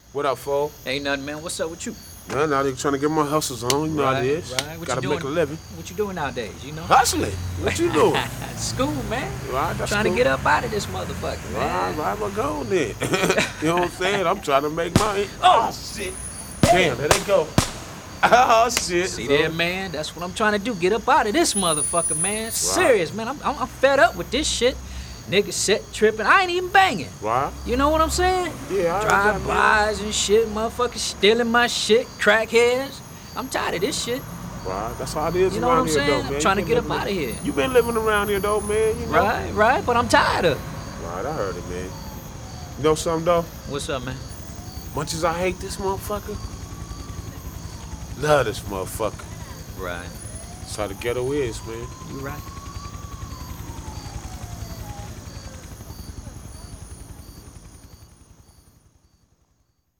What up, fool? Ain't nothing, man. What's up with you? Man, now they trying to get my hustles on. You know how it is. Right. What Gotta you make doing? a living. What you doing nowadays? You know? Hustling. What you doing? School, man. Right, that's Trying cool. to get up out of this motherfucker, man. Right, well, go on then. You know what I'm saying? I'm trying to make money. Oh, shit. Damn, there they go. Oh, shit. See there, man? That's what I'm trying to do. Get up out of this motherfucker, man. Serious, man. I'm fed up with this shit. Niggas set tripping. I ain't even banging. Right? You know what I'm saying? Yeah, I Drive-bys and shit. Motherfuckers stealing my shit. Crackheads. I'm tired of this shit. Right, that's how it is You know what around I'm here, saying? though, man. I'm trying to You get been up out of living- here. You been living around here, though, man. You know? Right, but I'm tired of it. Right, I heard it, man. You know something, though? What's up, man? Much as I hate this motherfucker, love this motherfucker. Right. That's how the ghetto is, man. You right.